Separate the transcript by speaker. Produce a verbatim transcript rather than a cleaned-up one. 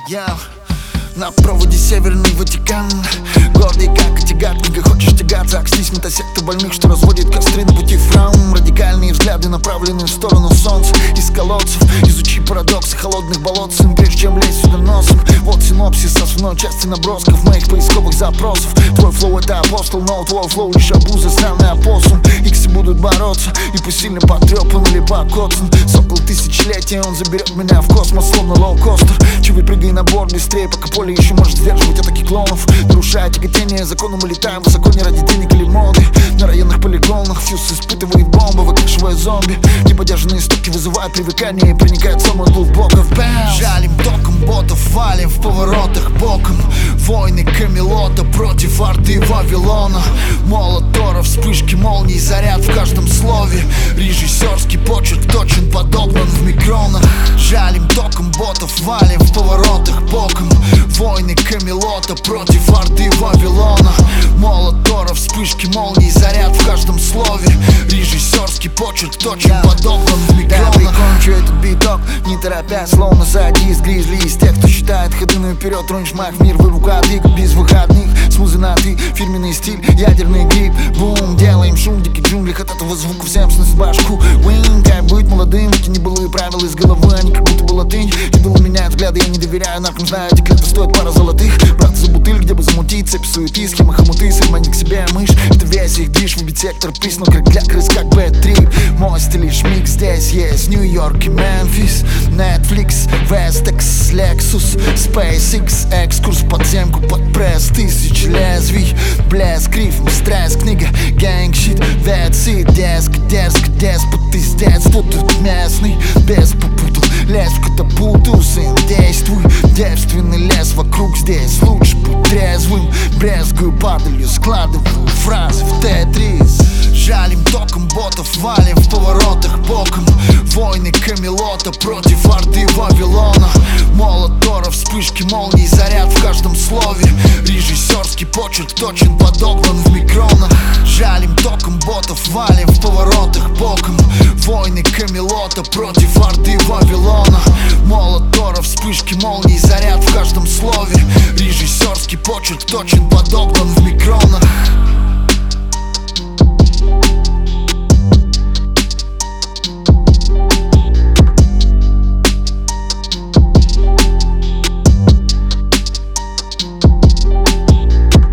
Speaker 1: Я на проводе Северный Ватикан, гордый как тягат, книга хочешь тягаться. Акстись, метасекта больных, что разводит костры на пути в храм. Радикальные взгляды направлены в сторону солнца. Из колодцев изучи парадоксы холодных болот, сын, прежде чем лезть сюда носом. Вот синопсис основной части набросков моих поисковых запросов. Твой флоу это апостол, но твой флоу лишь обуза, странный опоссум. Иксы будут бороться, и пусть сильно потрепан или покоцан. Сокол тысячелетия, он заберет меня в космос, словно лоукостер. Чувы, прыгай на борт быстрее, пока поле еще может сдерживать атаки клонов. Нарушая тяготение закону, мы летаем высоко не ради денег или моды. На районных полигонах фьюз испытывает бомбы, выкашивая зомби. Неподержанные стуки вызывают привыкание и проникают в самую глубоко в бэмс. Жалим током ботов, валим в поворотах боком. Войны Камелота против арты Вавилона. Молот Тора, вспышки молний, заряд в каждом слове. Режиссерский почерк точен, подогнан в микронах. Жалим током ботов, валим в поворотах боком. Войны Камелота против арты Вавилона. Молот Тора, вспышки молний, заряд в каждом слове. Режиссерский почерк точен, подогнан в микронах. Да, прикончу этот биток, не торопясь, словно садист гризли. Из тех, кто считает ходы наперед, тронешь мах в мир, вырву кадык без выходных. Смузы на ты, фирменный стиль, ядерный гриб. Бум, делаем шум в диких джунглях, от этого звука всем сносит башку. Уин, как быть молодым, выкини былые правила из головы, они как будто бы латынь. Идолы меняют взгляды, я не доверяю наркам, знаю, декреты стоят пара золотых. Брат за бутыль, где бы замутить, цепь суеты, схемы хомуты, сырмани к себе мышь. Это весь их движ, выбить сектор, приснул как для крыс, как бэт-трип. Мой стиль микс, здесь есть Нью-Йорк и Мемфис. Netflix, Вестекс, Lexus, SpaceX, экскурс под земку, под пресс. Тысяч лезвий, блеск, рифм, стресс, книга, гэнгщит, that's it. Дерзко, дерзко, деспот, из детства тут местный, без попутал. Лезь в катапульту, сын, действуй. Девственный лес вокруг, здесь лучше быть трезвым. Брезгую падалью, складываю фразы в тетрис. Жалим током ботов, валим в поворотах боком. Войны Камелота против арты Вавилона. Молот Тора, вспышки молний, заряд в каждом слове. Режиссерский почерк точен, подогнан в микрон.